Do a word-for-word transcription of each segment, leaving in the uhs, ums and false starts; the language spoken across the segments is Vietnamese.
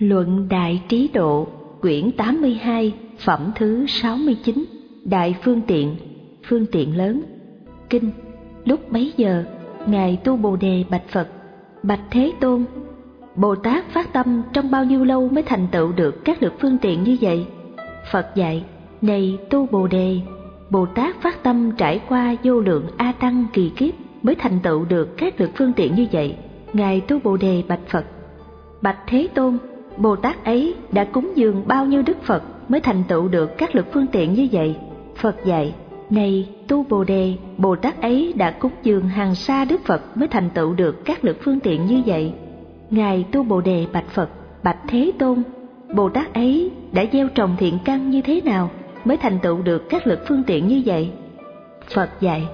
Luận Đại Trí Độ, quyển tám mươi hai, phẩm thứ sáu mươi chín, Đại Phương Tiện, phương tiện lớn. Kinh. Lúc bấy giờ, Ngài Tu Bồ Đề bạch Phật: Bạch Thế Tôn, Bồ Tát phát tâm trong bao nhiêu lâu mới thành tựu được các lực phương tiện như vậy? Phật dạy: Này Tu Bồ Đề, Bồ Tát phát tâm trải qua vô lượng A Tăng kỳ kiếp mới thành tựu được các lực phương tiện như vậy. Ngài Tu Bồ Đề bạch Phật: Bạch Thế Tôn, Bồ Tát ấy đã cúng dường bao nhiêu Đức Phật mới thành tựu được các lực phương tiện như vậy? Phật dạy: Này Tu Bồ Đề, Bồ Tát ấy đã cúng dường hàng sa Đức Phật mới thành tựu được các lực phương tiện như vậy. Ngài Tu Bồ Đề bạch Phật: Bạch Thế Tôn, Bồ Tát ấy đã gieo trồng thiện căn như thế nào mới thành tựu được các lực phương tiện như vậy? Phật dạy: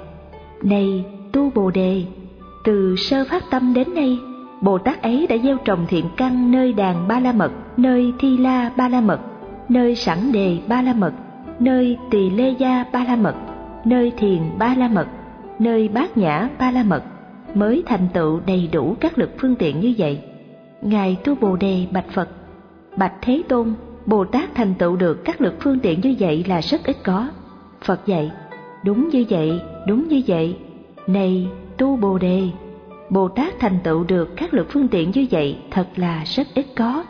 Này Tu Bồ Đề, từ sơ phát tâm đến nay, Bồ Tát ấy đã gieo trồng thiện căn nơi đàn Ba La Mật, nơi Thi La Ba La Mật, nơi Sẵn Đề Ba La Mật, nơi Tỳ Lê Gia Ba La Mật, nơi Thiền Ba La Mật, nơi Bát Nhã Ba La Mật, mới thành tựu đầy đủ các lực phương tiện như vậy. Ngài Tu Bồ Đề bạch Phật: Bạch Thế Tôn, Bồ Tát thành tựu được các lực phương tiện như vậy là rất ít có. Phật dạy: Đúng như vậy, đúng như vậy. Này Tu Bồ Đề, Bồ Tát thành tựu được các lực phương tiện như vậy thật là rất ít có.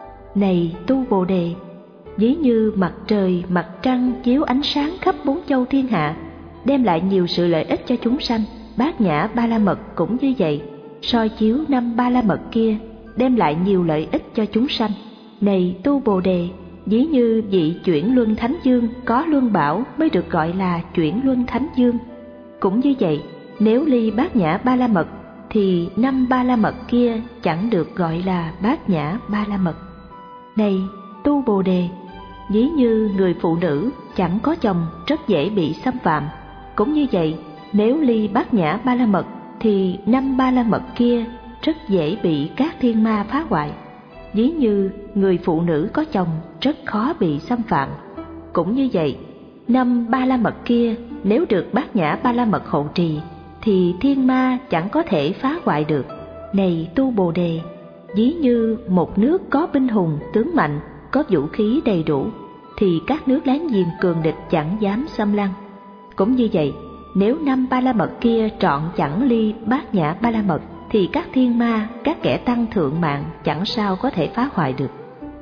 Này Tu Bồ Đề, ví như mặt trời, mặt trăng chiếu ánh sáng khắp bốn châu thiên hạ, đem lại nhiều sự lợi ích cho chúng sanh. Bát Nhã Ba La Mật cũng như vậy, soi chiếu năm Ba La Mật kia, đem lại nhiều lợi ích cho chúng sanh. Này Tu Bồ Đề, ví như vị chuyển luân thánh dương có luân bảo mới được gọi là chuyển luân thánh dương. Cũng như vậy, nếu ly Bát Nhã Ba La Mật thì năm Ba La Mật kia chẳng được gọi là Bát Nhã Ba La Mật. Này Tu Bồ Đề, ví như người phụ nữ chẳng có chồng rất dễ bị xâm phạm. Cũng như vậy, nếu ly Bát Nhã Ba La Mật thì năm Ba La Mật kia rất dễ bị các thiên ma phá hoại. Ví như người phụ nữ có chồng rất khó bị xâm phạm. Cũng như vậy, năm Ba La Mật kia nếu được Bát Nhã Ba La Mật hộ trì thì thiên ma chẳng có thể phá hoại được. Này Tu Bồ Đề, ví như một nước có binh hùng tướng mạnh, có vũ khí đầy đủ, thì các nước láng giềng cường địch chẳng dám xâm lăng. Cũng như vậy, nếu năm Ba La Mật kia trọn chẳng ly Bát Nhã Ba La Mật thì các thiên ma, các kẻ tăng thượng mạng chẳng sao có thể phá hoại được.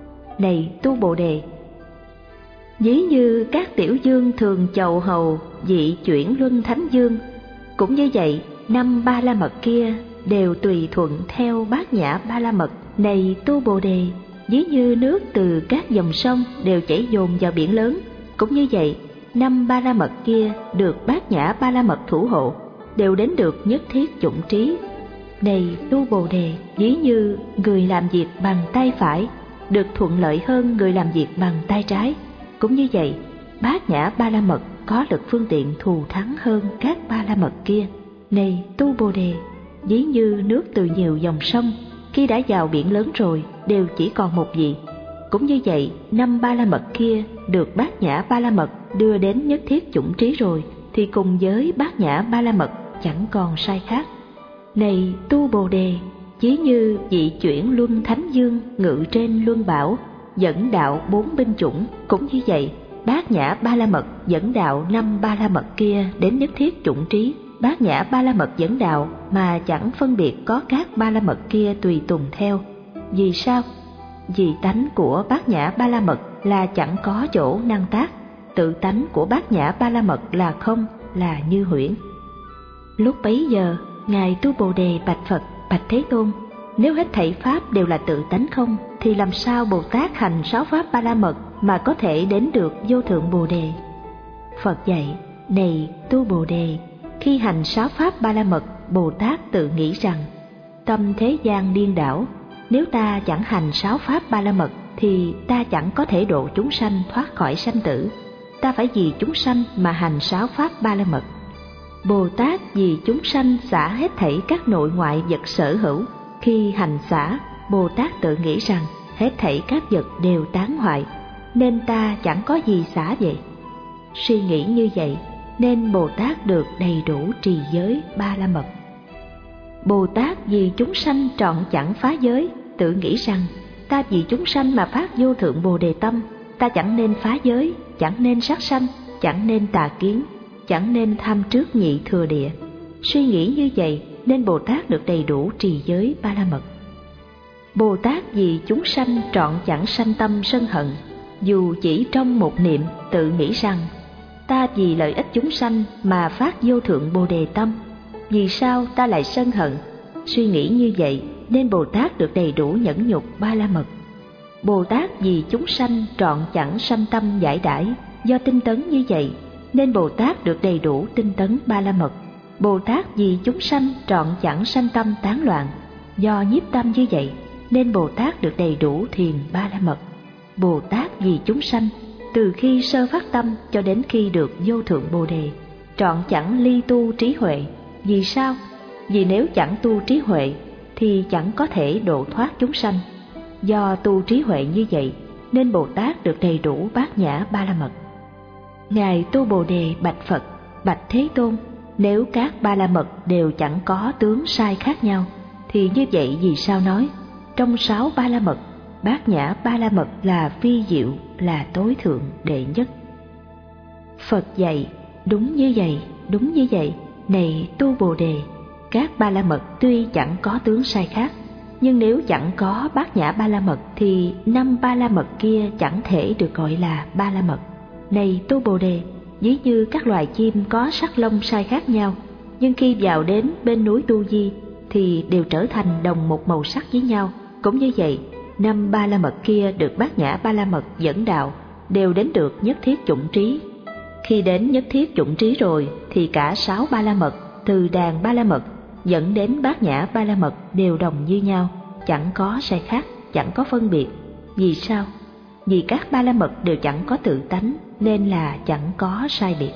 Này Tu Bồ Đề, ví như các tiểu dương thường chầu hầu dị chuyển luân thánh dương, cũng như vậy, năm Ba La Mật kia đều tùy thuận theo Bát Nhã Ba La Mật. Này Tu Bồ Đề, ví như nước từ các dòng sông đều chảy dồn vào biển lớn, cũng như vậy, năm Ba La Mật kia được Bát Nhã Ba La Mật thủ hộ, đều đến được nhất thiết chủng trí. Này Tu Bồ Đề, ví như người làm việc bằng tay phải được thuận lợi hơn người làm việc bằng tay trái, cũng như vậy, Bát Nhã Ba La Mật có lực phương tiện thù thắng hơn các Ba La Mật kia. Này Tu Bồ Đề, ví như nước từ nhiều dòng sông khi đã vào biển lớn rồi đều chỉ còn một vị, cũng như vậy, năm Ba La Mật kia được Bát Nhã Ba La Mật đưa đến nhất thiết chủng trí rồi thì cùng với Bát Nhã Ba La Mật chẳng còn sai khác. Này Tu Bồ Đề, ví như vị chuyển luân thánh dương ngự trên luân bảo dẫn đạo bốn binh chủng, cũng như vậy, Bát Nhã Ba La Mật dẫn đạo năm Ba La Mật kia đến nhất thiết chủng trí. Bát Nhã Ba La Mật dẫn đạo mà chẳng phân biệt có các Ba La Mật kia tùy tùng theo. Vì sao? Vì tánh của Bát Nhã Ba La Mật là chẳng có chỗ năng tác, tự tánh của Bát Nhã Ba La Mật là không, là như huyễn. Lúc bấy giờ, Ngài Tu Bồ Đề bạch Phật: Bạch Thế Tôn, nếu hết thảy pháp đều là tự tánh không, thì làm sao Bồ Tát hành sáu pháp Ba La Mật mà có thể đến được vô thượng Bồ Đề? Phật dạy: Này Tu Bồ Đề, khi hành sáu pháp Ba La Mật, Bồ Tát tự nghĩ rằng: Tâm thế gian điên đảo, nếu ta chẳng hành sáu pháp Ba La Mật thì ta chẳng có thể độ chúng sanh thoát khỏi sanh tử. Ta phải vì chúng sanh mà hành sáu pháp Ba La Mật. Bồ Tát vì chúng sanh xả hết thảy các nội ngoại vật sở hữu. Khi hành xả, Bồ Tát tự nghĩ rằng hết thảy các vật đều tán hoại, nên ta chẳng có gì xả vậy. Suy nghĩ như vậy, nên Bồ Tát được đầy đủ trì giới Ba La Mật. Bồ Tát vì chúng sanh trọn chẳng phá giới, tự nghĩ rằng ta vì chúng sanh mà phát vô thượng bồ đề tâm, ta chẳng nên phá giới, chẳng nên sát sanh, chẳng nên tà kiến, chẳng nên tham trước nhị thừa địa. Suy nghĩ như vậy nên Bồ Tát được đầy đủ trì giới ba la mật. Bồ Tát vì chúng sanh trọn chẳng sanh tâm sân hận, dù chỉ trong một niệm tự nghĩ rằng ta vì lợi ích chúng sanh mà phát vô thượng bồ đề tâm, vì sao ta lại sân hận? Suy nghĩ như vậy nên Bồ Tát được đầy đủ nhẫn nhục ba la mật. Bồ Tát vì chúng sanh trọn chẳng sanh tâm giải đãi, do tinh tấn như vậy nên Bồ Tát được đầy đủ tinh tấn ba la mật. Bồ Tát vì chúng sanh trọn chẳng sanh tâm tán loạn, do nhiếp tâm như vậy nên Bồ Tát được đầy đủ thiền ba la mật. Bồ Tát vì chúng sanh từ khi sơ phát tâm cho đến khi được vô thượng bồ đề, trọn chẳng ly tu trí huệ. Vì sao? Vì nếu chẳng tu trí huệ thì chẳng có thể độ thoát chúng sanh. Do tu trí huệ như vậy nên Bồ Tát được đầy đủ bát nhã ba la mật. Ngài Tu Bồ Đề bạch Phật: bạch Thế Tôn, nếu các ba la mật đều chẳng có tướng sai khác nhau, thì như vậy vì sao nói trong sáu ba la mật, bát nhã ba la mật là phi diệu, là tối thượng đệ nhất? Phật dạy: đúng như vậy, đúng như vậy. Này Tu Bồ Đề, các ba la mật tuy chẳng có tướng sai khác, nhưng nếu chẳng có bát nhã ba la mật thì năm ba la mật kia chẳng thể được gọi là ba la mật. Này Tu Bồ Đề, ví như các loài chim có sắc lông sai khác nhau, nhưng khi vào đến bên núi Tu Di thì đều trở thành đồng một màu sắc với nhau. Cũng như vậy, năm ba la mật kia được bát nhã ba la mật dẫn đạo, đều đến được nhất thiết chủng trí. Khi đến nhất thiết chủng trí rồi thì cả sáu ba la mật, từ đàn ba la mật dẫn đến bát nhã ba la mật đều đồng như nhau, chẳng có sai khác, chẳng có phân biệt. Vì sao? Vì các ba la mật đều chẳng có tự tánh nên là chẳng có sai biệt.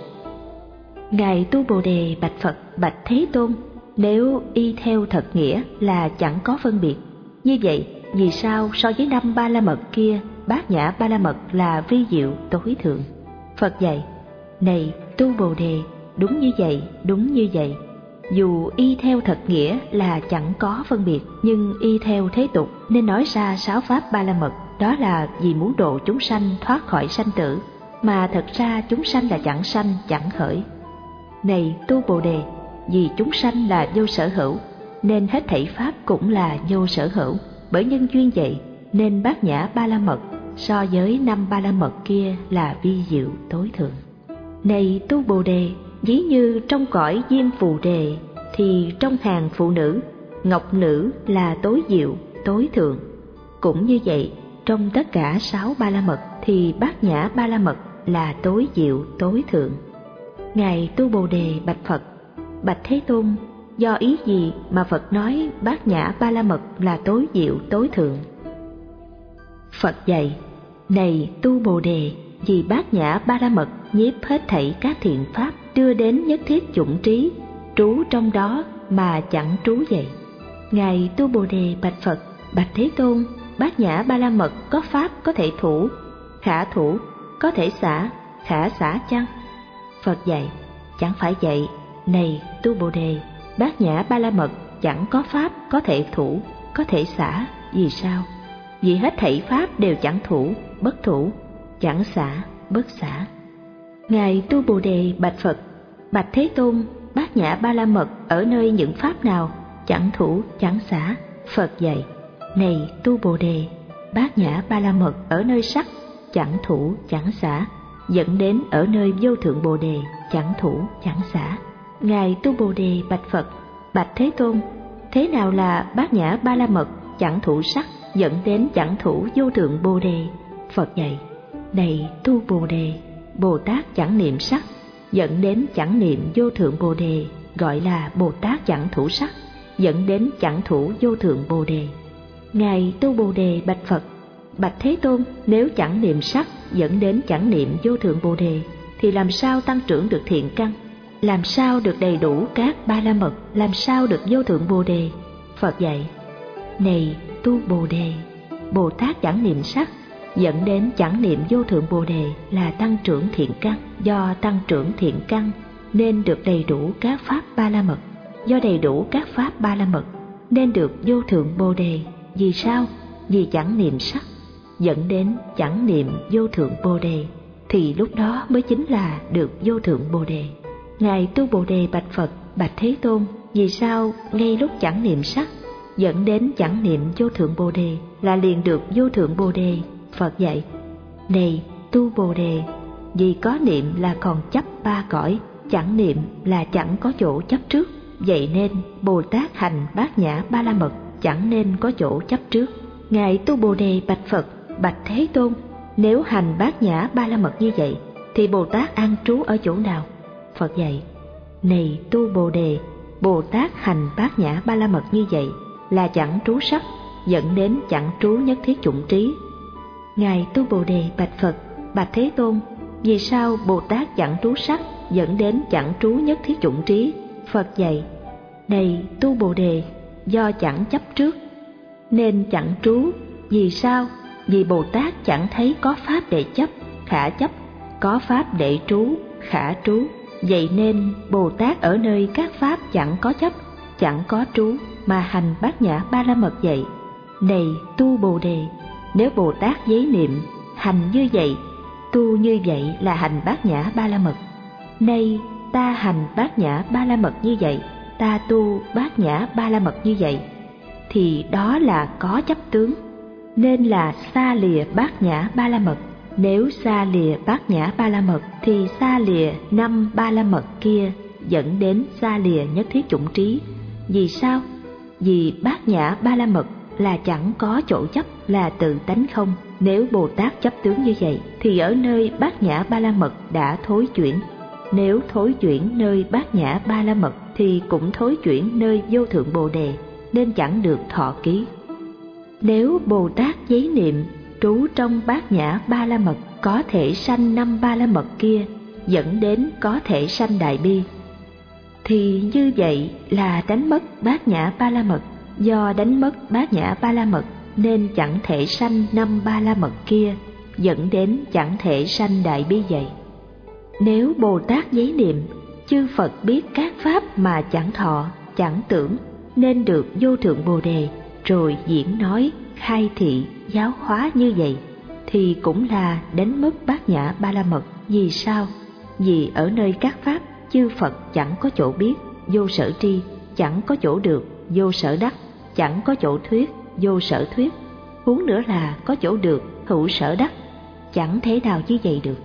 Ngài Tu Bồ Đề bạch Phật: bạch Thế Tôn, nếu y theo thật nghĩa là chẳng có phân biệt, như vậy vì sao so với năm ba la mật kia, bát nhã ba la mật là vi diệu tối thượng? Phật dạy: này Tu Bồ Đề, đúng như vậy, đúng như vậy. Dù y theo thật nghĩa là chẳng có phân biệt, nhưng y theo thế tục nên nói ra sáu pháp ba la mật, đó là vì muốn độ chúng sanh thoát khỏi sanh tử, mà thật ra chúng sanh là chẳng sanh chẳng khởi. Này Tu Bồ Đề, vì chúng sanh là vô sở hữu nên hết thảy pháp cũng là vô sở hữu. Bởi nhân duyên vậy nên bát nhã ba la mật so với năm ba la mật kia là vi diệu tối thượng. Này Tu Bồ Đề, ví như trong cõi diêm phù đề thì trong hàng phụ nữ, ngọc nữ là tối diệu tối thượng. Cũng như vậy, trong tất cả sáu ba la mật thì bát nhã ba la mật là tối diệu tối thượng. Ngài Tu Bồ Đề bạch Phật: bạch Thế Tôn, do ý gì mà Phật nói bát nhã ba la mật là tối diệu tối thượng? Phật dạy: này Tu Bồ Đề, vì bát nhã ba la mật nhiếp hết thảy các thiện pháp đưa đến nhất thiết chủng trí, trú trong đó mà chẳng trú vậy. Ngài Tu Bồ Đề bạch Phật: bạch Thế Tôn, bát nhã ba la mật có pháp có thể thủ, khả thủ, có thể xả, khả xả chăng? Phật dạy: chẳng phải vậy. Này Tu Bồ Đề, bát nhã ba la mật chẳng có pháp có thể thủ, có thể xả. Vì sao? Vì hết thảy pháp đều chẳng thủ, bất thủ, chẳng xả, bất xả. Ngài Tu Bồ Đề bạch Phật: bạch Thế Tôn, bát nhã ba la mật ở nơi những pháp nào chẳng thủ, chẳng xả? Phật dạy: này Tu Bồ Đề, bát nhã ba la mật ở nơi sắc chẳng thủ, chẳng xả, dẫn đến ở nơi vô thượng Bồ Đề chẳng thủ, chẳng xả. Ngài Tu Bồ Đề bạch Phật: bạch Thế Tôn, thế nào là bát nhã ba la mật chẳng thủ sắc, dẫn đến chẳng thủ vô thượng Bồ Đề? Phật dạy: này Tu Bồ Đề, Bồ Tát chẳng niệm sắc, dẫn đến chẳng niệm vô thượng Bồ Đề, gọi là Bồ Tát chẳng thủ sắc, dẫn đến chẳng thủ vô thượng Bồ Đề. Ngài Tu Bồ Đề bạch Phật: bạch Thế Tôn, nếu chẳng niệm sắc dẫn đến chẳng niệm vô thượng Bồ Đề thì làm sao tăng trưởng được thiện căn? Làm sao được đầy đủ các ba la mật? Làm sao được vô thượng Bồ Đề? Phật dạy: này Tu Bồ Đề, Bồ Tát chẳng niệm sắc dẫn đến chẳng niệm vô thượng Bồ Đề là tăng trưởng thiện căn. Do tăng trưởng thiện căn nên được đầy đủ các pháp ba la mật. Do đầy đủ các pháp ba la mật nên được vô thượng Bồ Đề. Vì sao? vì chẳng niệm sắc, dẫn đến chẳng niệm vô thượng Bồ Đề, thì lúc đó mới chính là được vô thượng Bồ Đề. Ngài Tu Bồ Đề bạch Phật: Bạch Thế Tôn, vì sao ngay lúc chẳng niệm sắc dẫn đến chẳng niệm vô thượng Bồ Đề là liền được vô thượng Bồ Đề? Phật dạy: Này Tu Bồ Đề, vì có niệm là còn chấp ba cõi, chẳng niệm là chẳng có chỗ chấp trước, vậy nên Bồ Tát hành bát nhã ba la mật chẳng nên có chỗ chấp trước. Ngài Tu Bồ Đề bạch Phật: Bạch Thế Tôn, nếu hành bát nhã ba la mật như vậy thì Bồ Tát an trú ở chỗ nào? Phật dạy: Này Tu Bồ Đề, Bồ Tát hành bát nhã ba la mật như vậy là chẳng trú sắc, dẫn đến chẳng trú nhất thiết chủng trí. Ngài Tu Bồ Đề bạch Phật: Bạch Thế Tôn, vì sao Bồ Tát chẳng trú sắc dẫn đến chẳng trú nhất thiết chủng trí? Phật dạy: Này Tu Bồ Đề, do chẳng chấp trước nên chẳng trú. Vì sao? Vì Bồ Tát chẳng thấy có pháp để chấp, khả chấp, có pháp để trú, khả trú, vậy nên Bồ Tát ở nơi các pháp chẳng có chấp, chẳng có trú mà hành bát nhã ba la mật vậy. Này Tu Bồ Đề, nếu Bồ Tát giấy niệm hành như vậy, tu như vậy là hành bát nhã ba la mật. Nay ta hành bát nhã ba la mật như vậy, ta tu bát nhã ba la mật như vậy, thì đó là có chấp tướng, nên là xa lìa bát nhã ba la mật. Nếu xa lìa bát nhã ba la mật thì xa lìa năm ba la mật kia, dẫn đến xa lìa nhất thiết chủng trí. Vì sao? Vì bát nhã ba la mật là chẳng có chỗ chấp, là tự tánh không. Nếu Bồ Tát chấp tướng như vậy thì ở nơi bát nhã ba la mật đã thối chuyển. Nếu thối chuyển nơi bát nhã ba la mật thì cũng thối chuyển nơi vô thượng Bồ Đề, nên chẳng được thọ ký. Nếu Bồ Tát giấy niệm trú trong bát nhã ba la mật, có thể sanh năm ba la mật kia, dẫn đến có thể sanh đại bi, thì như vậy là đánh mất bát nhã ba la mật. Do đánh mất bát nhã ba la mật nên chẳng thể sanh năm ba la mật kia, dẫn đến chẳng thể sanh đại bi vậy. Nếu Bồ Tát giấy niệm, chư Phật biết các pháp mà chẳng thọ, chẳng tưởng, nên được vô thượng Bồ Đề, rồi diễn nói, khai thị, giáo hóa như vậy, thì cũng là đánh mất bát nhã ba la mật. Vì sao? Vì ở nơi các pháp chư Phật chẳng có chỗ biết, vô sở tri, chẳng có chỗ được, vô sở đắc, chẳng có chỗ thuyết, vô sở thuyết, huống nữa là có chỗ được, hữu sở đắc, chẳng thể nào như vậy được.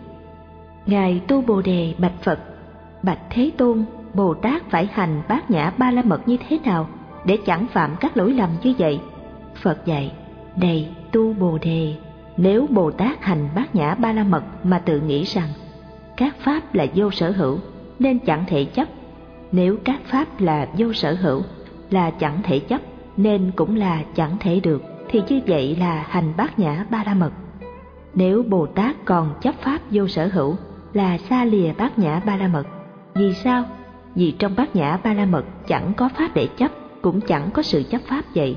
Ngài Tu Bồ Đề bạch Phật: Bạch Thế Tôn, Bồ Tát phải hành bát nhã ba la mật như thế nào để chẳng phạm các lỗi lầm như vậy? Phật dạy: Này Tu Bồ Đề, nếu Bồ Tát hành bát nhã ba la mật mà tự nghĩ rằng các pháp là vô sở hữu nên chẳng thể chấp, nếu các pháp là vô sở hữu là chẳng thể chấp nên cũng là chẳng thể được, thì như vậy là hành bát nhã ba la mật. Nếu Bồ Tát còn chấp pháp vô sở hữu là xa lìa bát nhã ba la mật. Vì sao? Vì trong bát nhã ba la mật chẳng có pháp để chấp, cũng chẳng có sự chấp pháp vậy.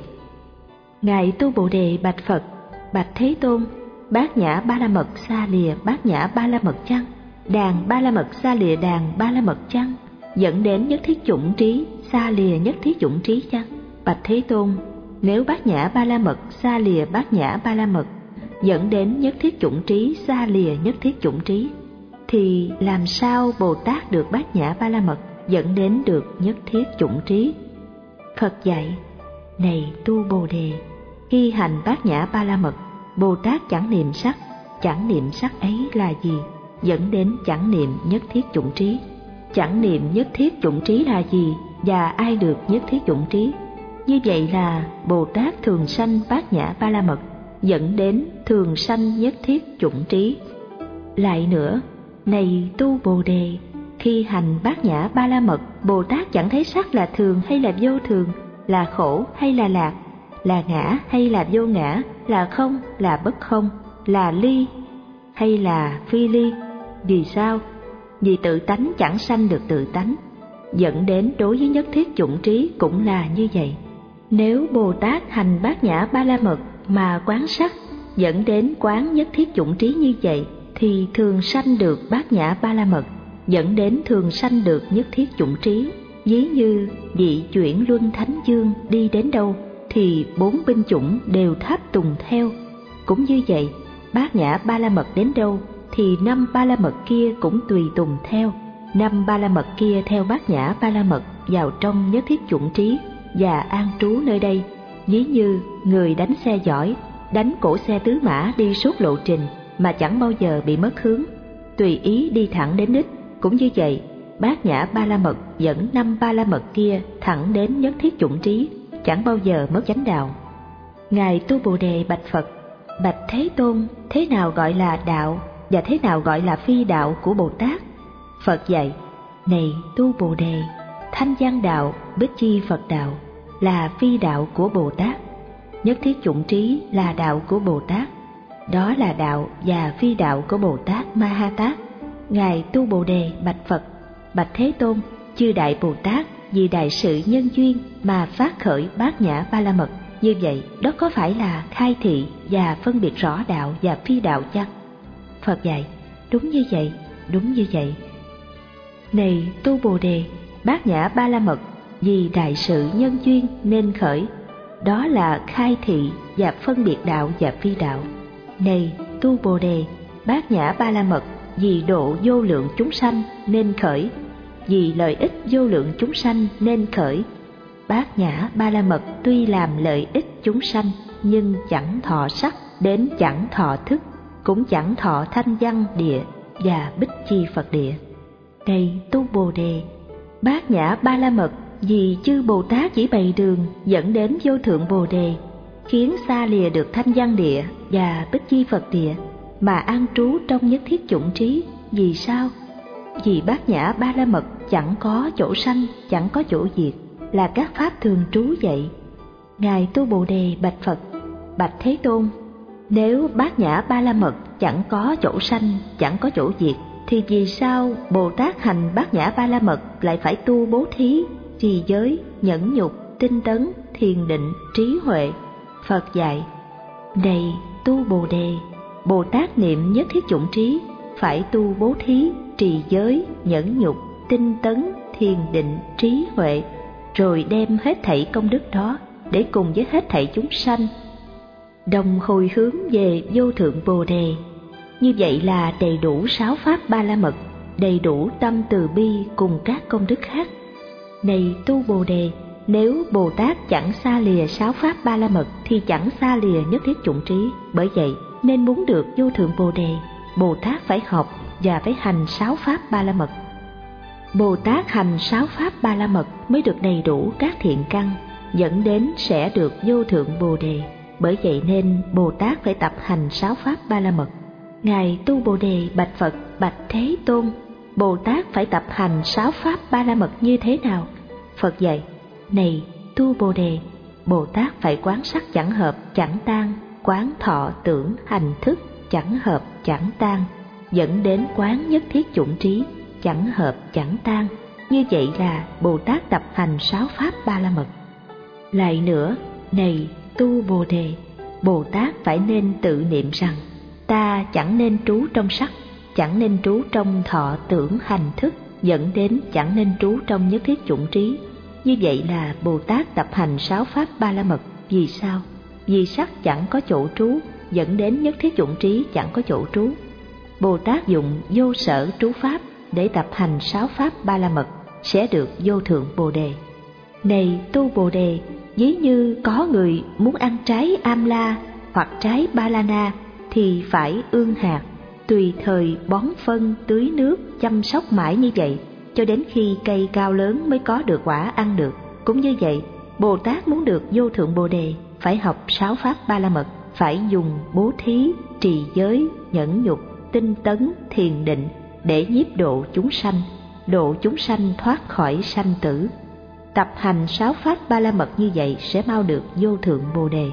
Ngài Tu Bồ Đề bạch Phật: Bạch Thế Tôn, bát nhã ba la mật xa lìa bát nhã ba la mật chăng? Đàn ba la mật xa lìa đàn ba la mật chăng? Dẫn đến nhất thiết chủng trí xa lìa nhất thiết chủng trí chăng? Bạch Thế Tôn, nếu bát nhã ba la mật xa lìa bát nhã ba la mật, dẫn đến nhất thiết chủng trí xa lìa nhất thiết chủng trí, thì làm sao Bồ Tát được bát nhã ba la mật dẫn đến được nhất thiết chủng trí? Phật dạy: Này Tu Bồ Đề, khi hành bát nhã ba la mật, Bồ Tát chẳng niệm sắc, chẳng niệm sắc ấy là gì, dẫn đến chẳng niệm nhất thiết chủng trí. Chẳng niệm nhất thiết chủng trí là gì, và ai được nhất thiết chủng trí? Như vậy là Bồ Tát thường sanh bát nhã ba la mật, dẫn đến thường sanh nhất thiết chủng trí. Lại nữa, này Tu Bồ Đề, khi hành bát nhã ba la mật, Bồ Tát chẳng thấy sắc là thường hay là vô thường, là khổ hay là lạc, là ngã hay là vô ngã, là không là bất không, là ly hay là phi ly. Vì sao? Vì tự tánh chẳng sanh được tự tánh, dẫn đến đối với nhất thiết chủng trí cũng là như vậy. Nếu Bồ Tát hành bát nhã ba la mật mà quán sắc, dẫn đến quán nhất thiết chủng trí như vậy, thì thường sanh được bát nhã ba la mật, dẫn đến thường sanh được nhất thiết chủng trí. Ví như vị chuyển luân thánh dương đi đến đâu thì bốn binh chủng đều tháp tùng theo. Cũng như vậy, Bát Nhã Ba La Mật đến đâu thì năm Ba La Mật kia cũng tùy tùng theo. Năm Ba La Mật kia theo Bát Nhã Ba La Mật vào trong nhất thiết chủng trí và an trú nơi đây. Ví như người đánh xe giỏi, đánh cổ xe tứ mã đi suốt lộ trình mà chẳng bao giờ bị mất hướng, tùy ý đi thẳng đến đích. Cũng như vậy, Bát Nhã Ba La Mật dẫn năm Ba La Mật kia thẳng đến nhất thiết chủng trí, chẳng bao giờ mất chánh đạo. Ngài Tu Bồ Đề bạch Phật: Bạch Thế Tôn, thế nào gọi là đạo và thế nào gọi là phi đạo của Bồ Tát? Phật dạy: Này Tu Bồ Đề, Thanh Văn đạo, Bích Chi Phật đạo là phi đạo của Bồ Tát. Nhất thiết chủng trí là đạo của Bồ Tát. Đó là đạo và phi đạo của Bồ Tát Ma Ha Tát. Ngài Tu Bồ Đề bạch Phật: Bạch Thế Tôn, chư Đại Bồ Tát vì đại sự nhân duyên mà phát khởi Bát Nhã Ba La Mật. Như vậy, đó có phải là khai thị và phân biệt rõ đạo và phi đạo chăng? Phật dạy: Đúng như vậy, đúng như vậy. Này Tu Bồ Đề, Bát Nhã Ba La Mật vì đại sự nhân duyên nên khởi, đó là khai thị và phân biệt đạo và phi đạo. Này Tu Bồ Đề, Bát Nhã Ba La Mật vì độ vô lượng chúng sanh nên khởi, vì lợi ích vô lượng chúng sanh nên khởi. Bát Nhã Ba La Mật tuy làm lợi ích chúng sanh nhưng chẳng thọ sắc, đến chẳng thọ thức, cũng chẳng thọ thanh văn địa và bích chi Phật địa. Này Tu Bồ Đề, Bát Nhã Ba La Mật vì chư Bồ Tát chỉ bày đường dẫn đến vô thượng Bồ Đề, khiến xa lìa được thanh văn địa và bích chi Phật địa mà an trú trong nhất thiết chủng trí. Vì sao? Vì Bát Nhã Ba La Mật chẳng có chỗ sanh, chẳng có chỗ diệt, là các pháp thường trú vậy. Ngài Tu Bồ Đề bạch Phật: Bạch Thế Tôn, nếu Bát Nhã Ba La Mật chẳng có chỗ sanh, chẳng có chỗ diệt, thì vì sao Bồ Tát hành Bát Nhã Ba La Mật lại phải tu bố thí, trì giới, nhẫn nhục, tinh tấn, thiền định, trí huệ? Phật dạy: Này Tu Bồ Đề, Bồ Tát niệm nhất thiết chủng trí phải tu bố thí, trì giới, nhẫn nhục, tinh tấn, thiền định, trí huệ, rồi đem hết thảy công đức đó để cùng với hết thảy chúng sanh đồng hồi hướng về vô thượng Bồ Đề. Như vậy là đầy đủ sáu pháp Ba La Mật, đầy đủ tâm từ bi cùng các công đức khác. Này Tu Bồ Đề, nếu Bồ Tát chẳng xa lìa sáu pháp Ba La Mật thì chẳng xa lìa nhất thiết chủng trí. Bởi vậy nên muốn được vô thượng Bồ Đề, Bồ Tát phải học và phải hành sáu pháp Ba La Mật. Bồ Tát hành sáu pháp Ba La Mật mới được đầy đủ các thiện căn, dẫn đến sẽ được vô thượng Bồ Đề. Bởi vậy nên Bồ Tát phải tập hành sáu pháp Ba La Mật. Ngài Tu Bồ Đề bạch Phật: Bạch Thế Tôn, Bồ Tát phải tập hành sáu pháp Ba La Mật như thế nào? Phật dạy: Này Tu Bồ Đề, Bồ Tát phải quán sắc chẳng hợp chẳng tan, quán thọ tưởng hành thức chẳng hợp chẳng tan, dẫn đến quán nhất thiết chủng trí chẳng hợp chẳng tan. Như vậy là Bồ Tát tập hành sáu pháp Ba La Mật. Lại nữa, này Tu Bồ Đề, Bồ Tát phải nên tự niệm rằng ta chẳng nên trú trong sắc, chẳng nên trú trong thọ tưởng hành thức, dẫn đến chẳng nên trú trong nhất thiết chủng trí. Như vậy là Bồ Tát tập hành sáu pháp Ba La Mật. Vì sao? Vì sắc chẳng có chỗ trú, dẫn đến nhất thiết chủng trí chẳng có chỗ trú. Bồ Tát dùng vô sở trú pháp để tập hành sáu pháp Ba La Mật sẽ được vô thượng Bồ Đề. Này Tu Bồ Đề, ví như có người muốn ăn trái Amla hoặc trái Ba La Na thì phải ương hạt, tùy thời bón phân, tưới nước, chăm sóc mãi như vậy cho đến khi cây cao lớn mới có được quả ăn được. Cũng như vậy, Bồ Tát muốn được vô thượng Bồ Đề phải học sáu pháp Ba La Mật, phải dùng bố thí, trì giới, nhẫn nhục, tinh tấn, thiền định để nhiếp độ chúng sanh, độ chúng sanh thoát khỏi sanh tử. Tập hành sáu pháp Ba La Mật như vậy sẽ mau được vô thượng Bồ Đề.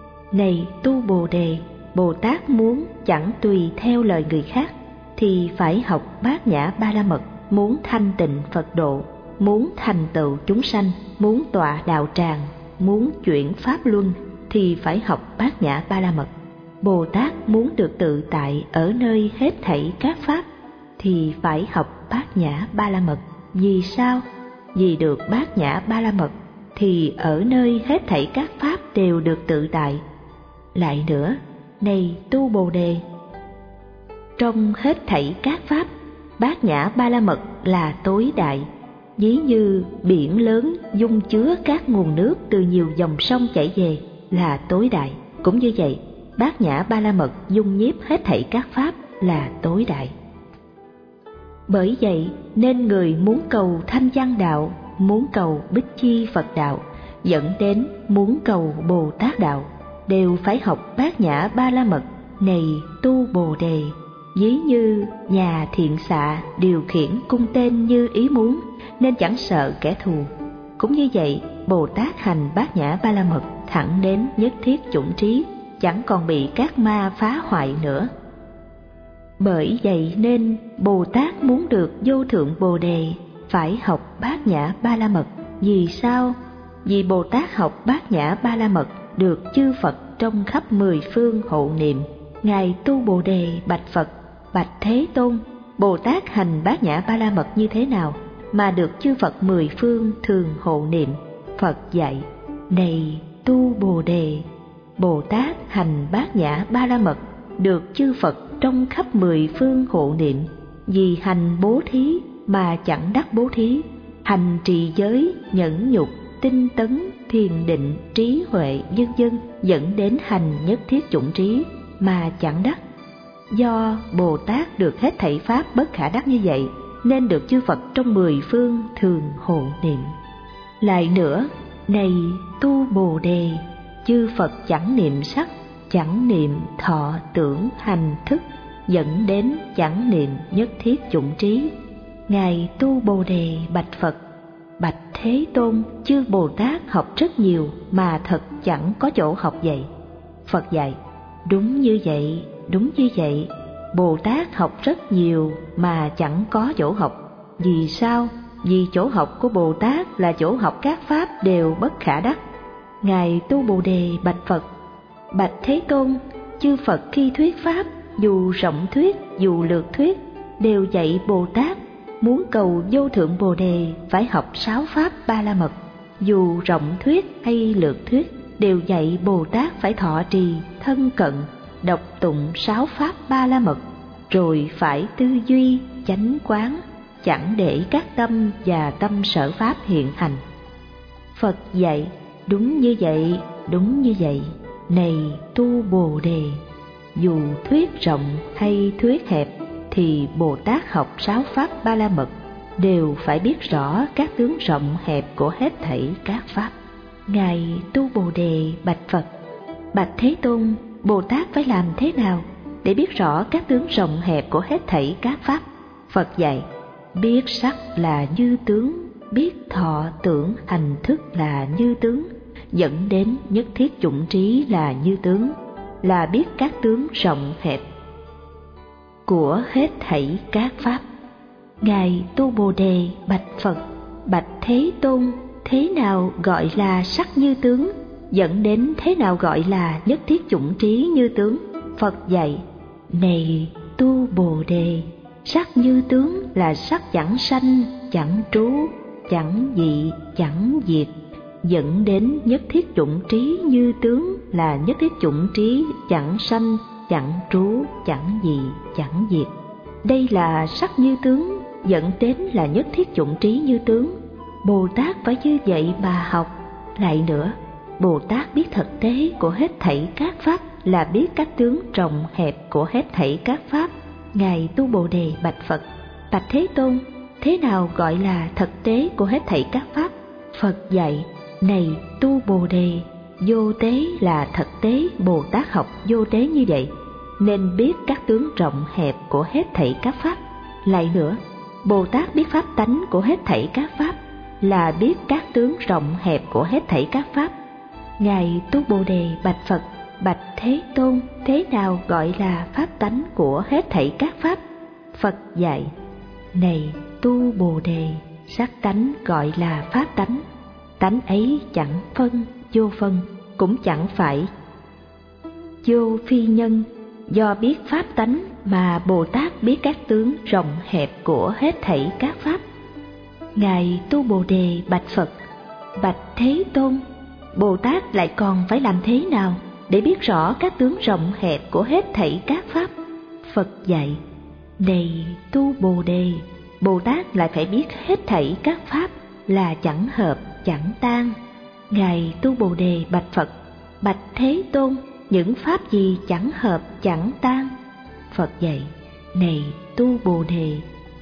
Này Tu Bồ Đề, Bồ Tát muốn chẳng tùy theo lời người khác thì phải học Bát Nhã Ba La Mật. Muốn thanh tịnh Phật độ, muốn thành tựu chúng sanh, muốn tọa đạo tràng, muốn chuyển pháp luân thì phải học Bát Nhã Ba La Mật. Bồ Tát muốn được tự tại ở nơi hết thảy các pháp thì phải học Bát Nhã Ba La Mật. Vì sao? Vì được Bát Nhã Ba La Mật thì ở nơi hết thảy các pháp đều được tự tại. Lại nữa, này tu Bồ Đề, trong hết thảy các pháp, Bát Nhã Ba La Mật là tối đại. Ví như biển lớn dung chứa các nguồn nước từ nhiều dòng sông chảy về là tối đại. Cũng như vậy, Bát Nhã Ba La Mật dung nhiếp hết thảy các pháp là tối đại. Bởi vậy nên người muốn cầu Thanh Văn Đạo, muốn cầu Bích Chi Phật Đạo, dẫn đến muốn cầu Bồ Tát Đạo, đều phải học Bát Nhã Ba La Mật. Này tu Bồ Đề, ví như nhà thiện xạ điều khiển cung tên như ý muốn, nên chẳng sợ kẻ thù. Cũng như vậy, Bồ Tát hành Bát Nhã Ba La Mật thẳng đến nhất thiết chủng trí, chẳng còn bị các ma phá hoại nữa. Bởi vậy nên Bồ Tát muốn được vô thượng Bồ Đề phải học Bát Nhã Ba La Mật. Vì sao? Vì Bồ Tát học Bát Nhã Ba La Mật được chư Phật trong khắp mười phương hộ niệm. Ngài tu Bồ Đề bạch Phật: bạch Thế Tôn, Bồ Tát hành Bát Nhã Ba La Mật như thế nào mà được chư Phật mười phương thường hộ niệm? Phật dạy: này tu Bồ Đề, Bồ Tát hành Bát Nhã Ba La Mật được chư Phật trong khắp mười phương hộ niệm, vì hành bố thí mà chẳng đắc bố thí, hành trì giới, nhẫn nhục, tinh tấn, thiền định, trí huệ vân vân, dẫn đến hành nhất thiết chủng trí mà chẳng đắc. Do Bồ Tát được hết thảy pháp bất khả đắc như vậy, nên được chư Phật trong mười phương thường hộ niệm. Lại nữa, này tu Bồ Đề, chư Phật chẳng niệm sắc, chẳng niệm thọ tưởng hành thức, dẫn đến chẳng niệm nhất thiết chủng trí. Ngài tu Bồ Đề bạch Phật: bạch Thế Tôn, chư Bồ Tát học rất nhiều mà thật chẳng có chỗ học vậy. Phật dạy: đúng như vậy, đúng như vậy, Bồ Tát học rất nhiều mà chẳng có chỗ học. Vì sao? Vì chỗ học của Bồ Tát là chỗ học các pháp đều bất khả đắc. Ngài tu Bồ Đề bạch Phật: bạch Thế Tôn, chư Phật khi thuyết pháp, dù rộng thuyết, dù lược thuyết, đều dạy Bồ Tát muốn cầu vô thượng Bồ Đề phải học sáu pháp Ba La Mật. Dù rộng thuyết hay lược thuyết, đều dạy Bồ Tát phải thọ trì, thân cận, đọc tụng sáu pháp Ba La Mật, rồi phải tư duy, chánh quán, chẳng để các tâm và tâm sở pháp hiện hành. Phật dạy: đúng như vậy, đúng như vậy, này tu Bồ Đề, dù thuyết rộng hay thuyết hẹp, thì Bồ Tát học sáu pháp Ba La Mật đều phải biết rõ các tướng rộng hẹp của hết thảy các pháp. Ngài tu Bồ Đề bạch Phật: bạch Thế Tôn, Bồ Tát phải làm thế nào để biết rõ các tướng rộng hẹp của hết thảy các pháp? Phật dạy: biết sắc là như tướng, biết thọ tưởng hành thức là như tướng, dẫn đến nhất thiết chủng trí là như tướng, là biết các tướng rộng hẹp của hết thảy các pháp. Ngài tu Bồ Đề bạch Phật: bạch Thế Tôn, thế nào gọi là sắc như tướng, dẫn đến thế nào gọi là nhất thiết chủng trí như tướng? Phật dạy: này tu Bồ Đề, sắc như tướng là sắc chẳng sanh, chẳng trú, chẳng dị, chẳng diệt, dẫn đến nhất thiết chủng trí như tướng là nhất thiết chủng trí chẳng sanh, chẳng trú, chẳng dị, chẳng diệt. Đây là sắc như tướng, dẫn đến là nhất thiết chủng trí như tướng. Bồ Tát phải như vậy mà học. Lại nữa, Bồ Tát biết thực tế của hết thảy các pháp là biết các tướng rộng hẹp của hết thảy các pháp. Ngài tu Bồ Đề bạch Phật: bạch Thế Tôn, thế nào gọi là thực tế của hết thảy các pháp? Phật dạy: này tu Bồ Đề, vô tế là thực tế Bồ Tát học vô tế như vậy, nên biết các tướng rộng hẹp của hết thảy các pháp. Lại nữa, Bồ Tát biết pháp tánh của hết thảy các pháp là biết các tướng rộng hẹp của hết thảy các pháp. Ngài tu Bồ Đề bạch Phật: bạch Thế Tôn, thế nào gọi là pháp tánh của hết thảy các pháp? Phật dạy: này tu Bồ Đề, sắc tánh gọi là pháp tánh. Tánh ấy chẳng phân, vô phân, cũng chẳng phải vô phi nhân. Do biết pháp tánh mà Bồ Tát biết các tướng rộng hẹp của hết thảy các pháp. Ngài tu Bồ Đề bạch Phật: bạch Thế Tôn, Bồ Tát lại còn phải làm thế nào để biết rõ các tướng rộng hẹp của hết thảy các pháp? Phật dạy: này tu Bồ Đề, Bồ Tát lại phải biết hết thảy các pháp là chẳng hợp chẳng tan. Ngài tu Bồ Đề bạch Phật: bạch Thế Tôn, những pháp gì chẳng hợp chẳng tan? Phật dạy: này tu Bồ Đề,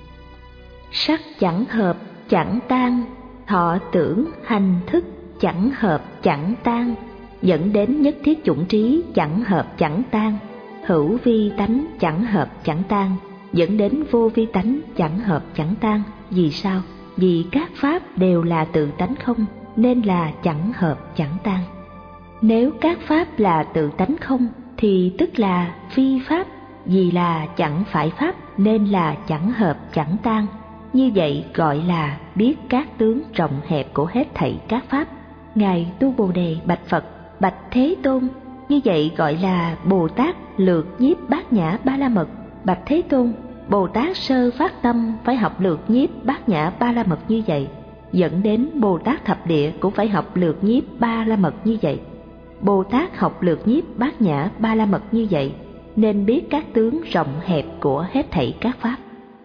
sắc chẳng hợp chẳng tan, thọ tưởng hành thức chẳng hợp chẳng tan, dẫn đến nhất thiết chủng trí chẳng hợp chẳng tan, hữu vi tánh chẳng hợp chẳng tan, dẫn đến vô vi tánh chẳng hợp chẳng tan. Vì sao? Vì các pháp đều là tự tánh không, nên là chẳng hợp chẳng tan. Nếu các pháp là tự tánh không thì tức là phi pháp, vì là chẳng phải pháp nên là chẳng hợp chẳng tan. Như vậy gọi là biết các tướng rộng hẹp của hết thảy các pháp. Ngài tu Bồ Đề bạch Phật: bạch Thế Tôn, như vậy gọi là Bồ Tát lược nhiếp bát nhã ba la mật. Bạch Thế Tôn, Bồ Tát sơ phát tâm phải học lược nhiếp bát nhã ba la mật như vậy, dẫn đến Bồ Tát thập địa cũng phải học lược nhiếp ba la mật như vậy. Bồ Tát học lược nhiếp bát nhã ba la mật như vậy, nên biết các tướng rộng hẹp của hết thảy các pháp.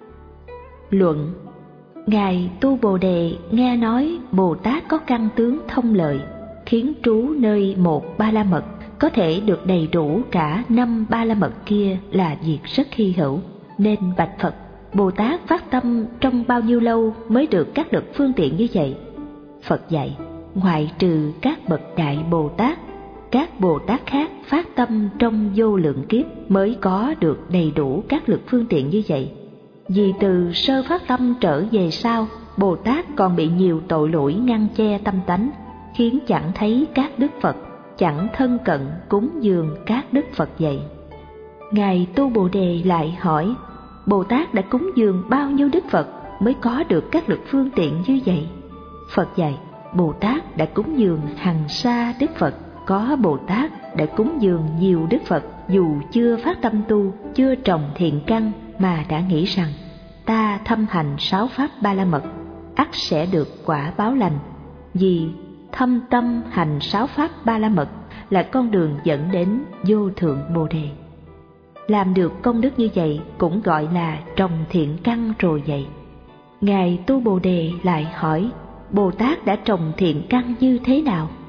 Luận: Ngài tu Bồ Đề nghe nói Bồ Tát có căn tướng thông lợi, khiến trú nơi một ba la mật có thể được đầy đủ cả năm ba la mật kia là việc rất hy hữu, nên bạch Phật: Bồ Tát phát tâm trong bao nhiêu lâu mới được các lực phương tiện như vậy? Phật dạy: ngoại trừ các bậc đại Bồ Tát, các Bồ Tát khác phát tâm trong vô lượng kiếp mới có được đầy đủ các lực phương tiện như vậy. Vì từ sơ phát tâm trở về sau, Bồ Tát còn bị nhiều tội lỗi ngăn che tâm tánh, khiến chẳng thấy các đức Phật, chẳng thân cận cúng dường các đức Phật vậy. Ngài tu Bồ Đề lại hỏi: Bồ Tát đã cúng dường bao nhiêu đức Phật mới có được các lực phương tiện như vậy? Phật dạy: Bồ Tát đã cúng dường hằng sa đức Phật. Có Bồ Tát đã cúng dường nhiều đức Phật, dù chưa phát tâm tu, chưa trồng thiện căn mà đã nghĩ rằng ta thâm hành sáu pháp ba la mật, ắt sẽ được quả báo lành. Vì thâm tâm hành sáu pháp ba la mật là con đường dẫn đến vô thượng Bồ Đề. Làm được công đức như vậy cũng gọi là trồng thiện căn rồi vậy. Ngài tu Bồ Đề lại hỏi: Bồ Tát đã trồng thiện căn như thế nào?